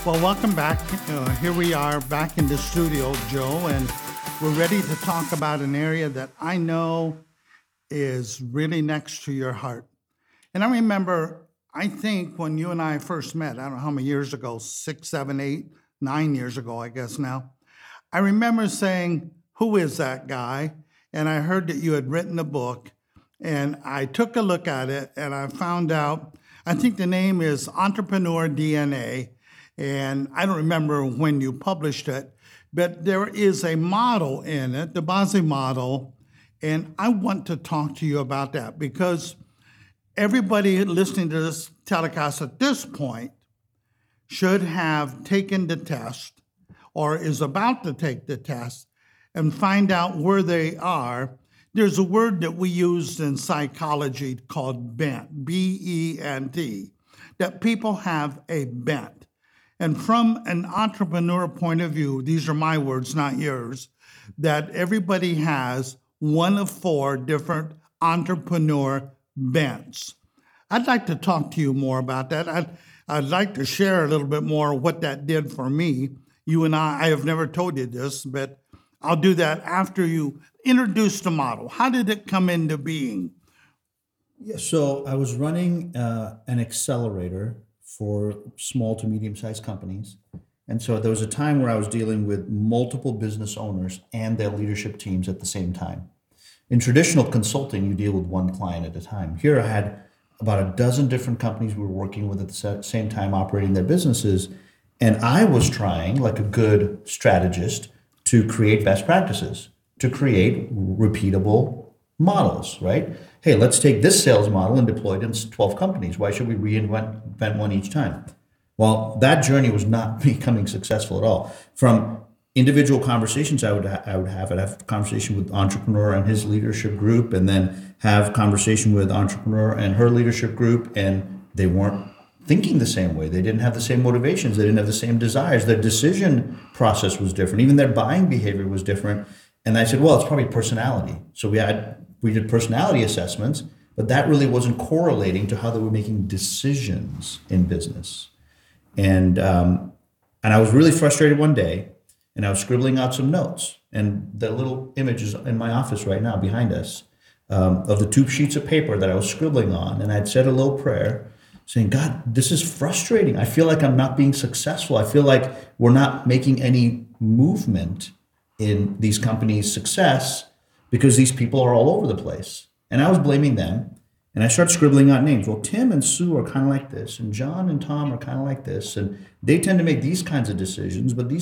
Well, welcome back. Here we are back in the studio, Joe, and we're ready to talk about an area that I know is really next to your heart. And I remember, I think when you and I first met, I don't know how many years ago, 6, 7, 8, 9 years ago, I guess now, I remember saying, who is that guy? And I heard that you had written a book, and I took a look at it, and I found out, I think the name is Entrepreneur DNA. And I don't remember when you published it, but there is a model in it, the Bazzi model, and I want to talk to you about that because everybody listening to this telecast at this point should have taken the test or is about to take the test and find out where they are. There's a word that we used in psychology called bent, B-E-N-T, that people have a bent. And from an entrepreneur point of view, these are my words, not yours, that everybody has one of 4 different entrepreneur bents. I'd like to talk to you more about that. I'd like to share a little bit more what that did for me. You and I have never told you this, but I'll do that after you introduce the model. How did it come into being? Yeah, so I was running an accelerator for small to medium-sized companies. And so there was a time where I was dealing with multiple business owners and their leadership teams at the same time. In traditional consulting, you deal with one client at a time. Here I had about a dozen different companies we were working with at the same time operating their businesses. And I was trying, like a good strategist, to create best practices, to create repeatable models, right? Hey, let's take this sales model and deploy it in 12 companies. Why should we reinvent one each time? Well, that journey was not becoming successful at all. From individual conversations I'd have a conversation with entrepreneur and his leadership group, and then have conversation with entrepreneur and her leadership group, and they weren't thinking the same way. They didn't have the same motivations. They didn't have the same desires. Their decision process was different. Even their buying behavior was different. And I said, well, it's probably personality. So we did personality assessments, but that really wasn't correlating to how they were making decisions in business. And I was really frustrated one day, and I was scribbling out some notes. And the little image is in my office right now behind us of the 2 sheets of paper that I was scribbling on. And I'd said a little prayer saying, God, this is frustrating. I feel like I'm not being successful. I feel like we're not making any movement in these companies' success because these people are all over the place. And I was blaming them. And I started scribbling out names. Well, Tim and Sue are kind of like this, and John and Tom are kind of like this, and they tend to make these kinds of decisions. But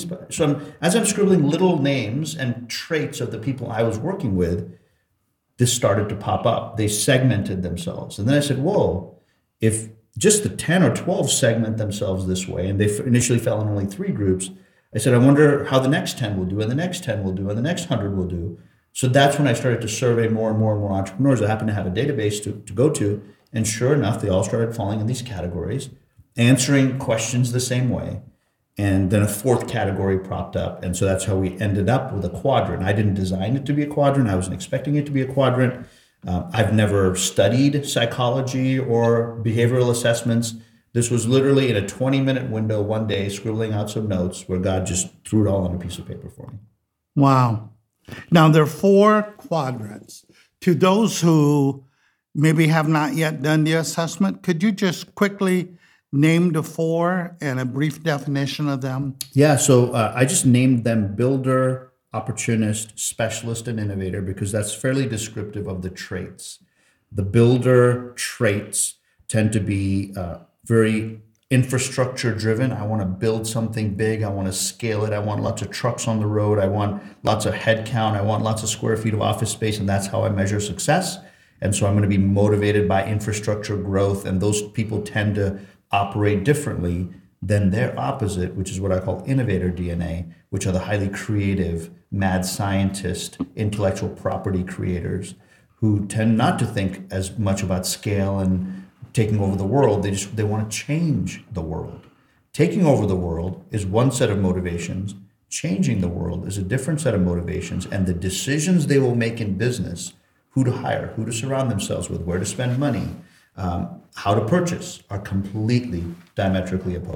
as I'm scribbling little names and traits of the people I was working with, this started to pop up. They segmented themselves. And then I said, whoa, if just the 10 or 12 segment themselves this way, and they initially fell in only 3 groups, I said, I wonder how the next 10 will do, and the next 10 will do, and the next 100 will do. So that's when I started to survey more and more and more entrepreneurs. I happened to have a database to go to, and sure enough, they all started falling in these categories, answering questions the same way. And then a 4th category propped up. And so that's how we ended up with a quadrant. I didn't design it to be a quadrant. I wasn't expecting it to be a quadrant. I've never studied psychology or behavioral assessments. This was literally in a 20-minute window one day, scribbling out some notes where God just threw it all on a piece of paper for me. Wow. Now, there are 4 quadrants. To those who maybe have not yet done the assessment, could you just quickly name the 4 and a brief definition of them? Yeah, so I just named them builder, opportunist, specialist, and innovator because that's fairly descriptive of the traits. The builder traits tend to be very infrastructure driven. I want to build something big. I want to scale it. I want lots of trucks on the road. I want lots of head count. I want lots of square feet of office space. And that's how I measure success. And so I'm going to be motivated by infrastructure growth. And those people tend to operate differently than their opposite, which is what I call innovator DNA, which are the highly creative, mad scientist, intellectual property creators who tend not to think as much about scale and taking over the world. They want to change the world. Taking over the world is one set of motivations. Changing the world is a different set of motivations. And the decisions they will make in business, who to hire, who to surround themselves with, where to spend money, how to purchase, are completely diametrically opposed.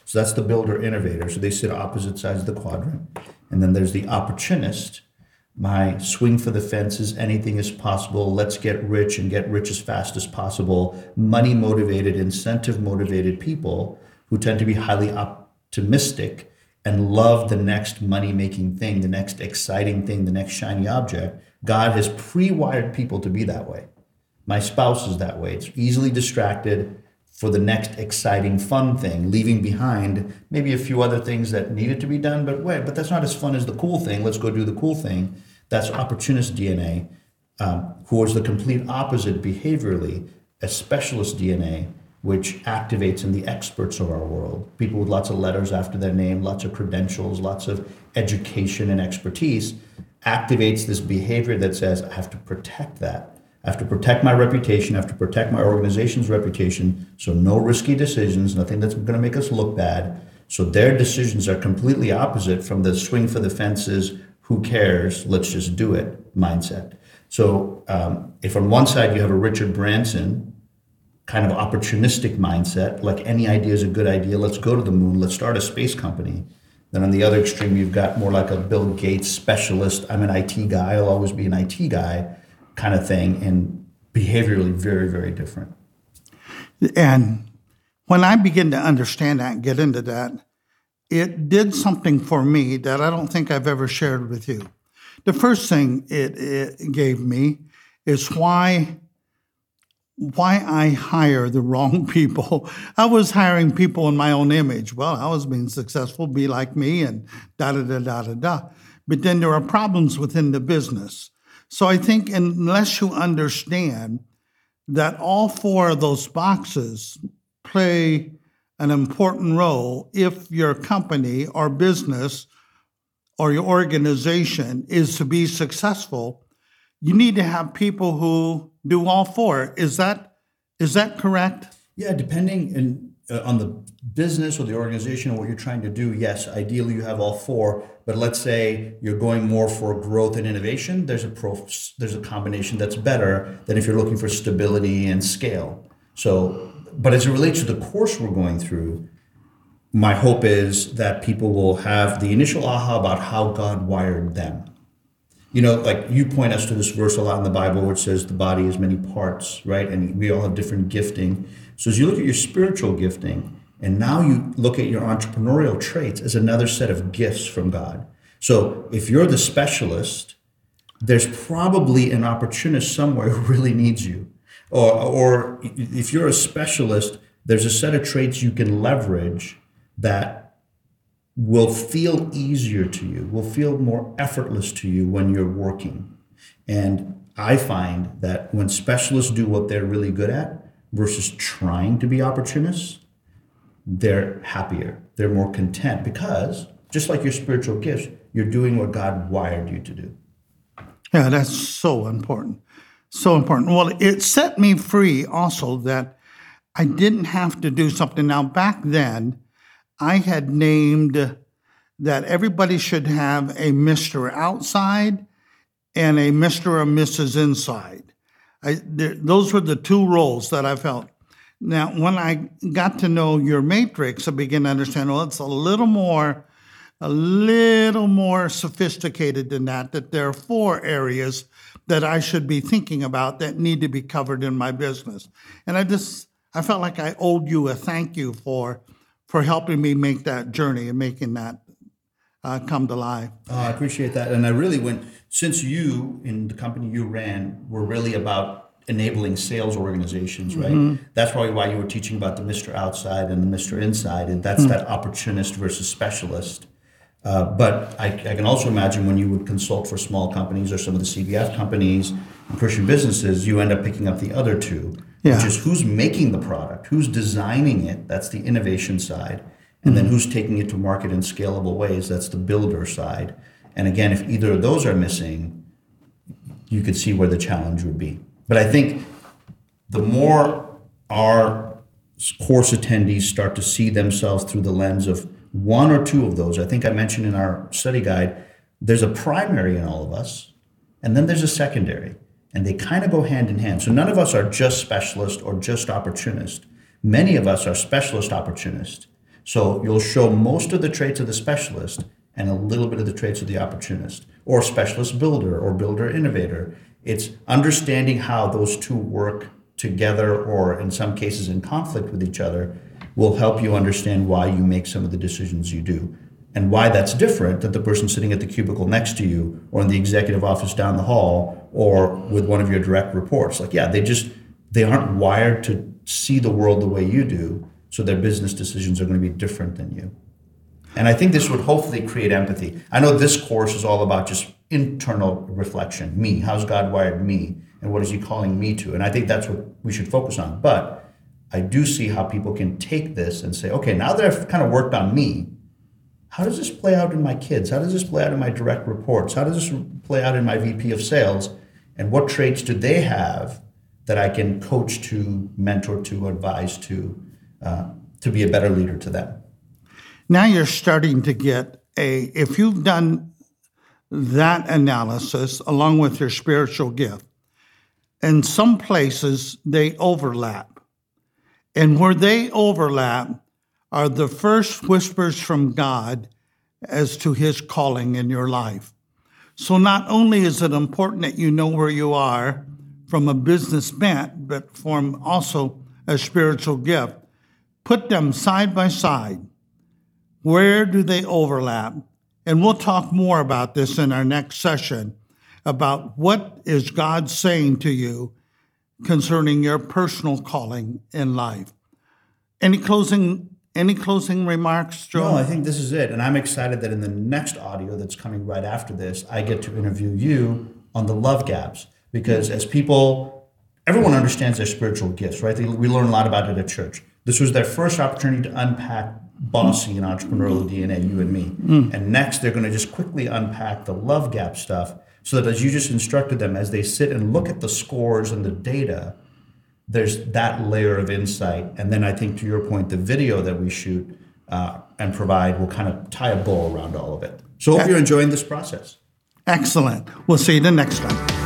So that's the builder innovator. So they sit opposite sides of the quadrant. And then there's the opportunist. My swing for the fences, anything is possible. Let's get rich and get rich as fast as possible. Money motivated, incentive motivated people who tend to be highly optimistic and love the next money making thing, the next exciting thing, the next shiny object. God has pre-wired people to be that way. My spouse is that way. It's easily distracted for the next exciting, fun thing, leaving behind maybe a few other things that needed to be done, but that's not as fun as the cool thing. Let's go do the cool thing. That's opportunist DNA, who is the complete opposite behaviorally, a specialist DNA, which activates in the experts of our world, people with lots of letters after their name, lots of credentials, lots of education and expertise, activates this behavior that says, I have to protect that. I have to protect my reputation. I have to protect my organization's reputation. So no risky decisions, nothing that's going to make us look bad. So their decisions are completely opposite from the swing for the fences, who cares, let's just do it mindset. So if on one side you have a Richard Branson kind of opportunistic mindset, like any idea is a good idea, let's go to the moon, let's start a space company. Then on the other extreme, you've got more like a Bill Gates specialist, I'm an IT guy, I'll always be an IT guy kind of thing, and behaviorally very, very different. And when I begin to understand that and get into that, it did something for me that I don't think I've ever shared with you. The first thing it gave me is why I hire the wrong people. I was hiring people in my own image. Well, I was being successful, be like me, and da-da-da-da-da-da. But then there are problems within the business. So I think unless you understand that all four of those boxes play an important role if your company or business or your organization is to be successful, you need to have people who do all four. Is that correct? Yeah, depending on the business or the organization or what you're trying to do, yes, ideally you have all four. But let's say you're going more for growth and innovation, there's a combination that's better than if you're looking for stability and scale. So, but as it relates to the course we're going through, my hope is that people will have the initial aha about how God wired them. You know, like you point us to this verse a lot in the Bible where it says the body has many parts, right? And we all have different gifting. So as you look at your spiritual gifting, and now you look at your entrepreneurial traits as another set of gifts from God. So if you're the specialist, there's probably an opportunist somewhere who really needs you. Or if you're a specialist, there's a set of traits you can leverage that will feel easier to you, will feel more effortless to you when you're working. And I find that when specialists do what they're really good at versus trying to be opportunists, they're happier, they're more content because just like your spiritual gifts, you're doing what God wired you to do. Yeah, that's so important. So important. Well, it set me free also that I didn't have to do something. Now, back then, I had named that everybody should have a Mr. Outside and a Mr. or Mrs. Inside. Those were the two roles that I felt. Now, when I got to know your matrix, I began to understand, well, it's a little more sophisticated than that there are four areas that I should be thinking about that need to be covered in my business. And I felt like I owed you a thank you for helping me make that journey and making that come to life. Oh, I appreciate that. And I really since you, in the company you ran, were really about enabling sales organizations, right? Mm-hmm. That's probably why you were teaching about the Mr. Outside and the Mr. Inside, and that's that opportunist versus specialist. But I can also imagine when you would consult for small companies or some of the CBF companies and Christian businesses, you end up picking up the other two, which is who's making the product, who's designing it, that's the innovation side, and then who's taking it to market in scalable ways, that's the builder side. And again, if either of those are missing, you could see where the challenge would be. But I think the more our course attendees start to see themselves through the lens of one or two of those, I think I mentioned in our study guide, there's a primary in all of us, and then there's a secondary, and they kind of go hand in hand. So none of us are just specialist or just opportunist. Many of us are specialist opportunist, So you'll show most of the traits of the specialist and a little bit of the traits of the opportunist, or specialist builder, or builder innovator. It's understanding how those two work together, or in some cases in conflict with each other, will help you understand why you make some of the decisions you do, and why that's different than the person sitting at the cubicle next to you, or in the executive office down the hall, or with one of your direct reports. Like, yeah, they aren't wired to see the world the way you do, so their business decisions are going to be different than you. And I think this would hopefully create empathy. I know this course is all about just internal reflection. Me, how's God wired me? And what is he calling me to? And I think that's what we should focus on. But I do see how people can take this and say, okay, now that I've kind of worked on me, how does this play out in my kids? How does this play out in my direct reports? How does this play out in my VP of sales? And what traits do they have that I can coach to, mentor to, advise to be a better leader to them? Now you're starting to get if you've done that analysis along with your spiritual gift, in some places they overlap. And where they overlap are the first whispers from God as to his calling in your life. So not only is it important that you know where you are from a business bent, but from also a spiritual gift. Put them side by side. Where do they overlap? And we'll talk more about this in our next session, about what is God saying to you concerning your personal calling in life. Any closing remarks, Joe? No, I think this is it. And I'm excited that in the next audio that's coming right after this, I get to interview you on the love gaps. Because as people, everyone understands their spiritual gifts, right? We learn a lot about it at church. This was their first opportunity to unpack bossy and entrepreneurial DNA, you and me. And next, they're going to just quickly unpack the love gap stuff so that as you just instructed them, as they sit and look at the scores and the data, there's that layer of insight. And then I think, to your point, the video that we shoot and provide will kind of tie a bow around all of it. So hope you're enjoying this process. Excellent. We'll see you the next time.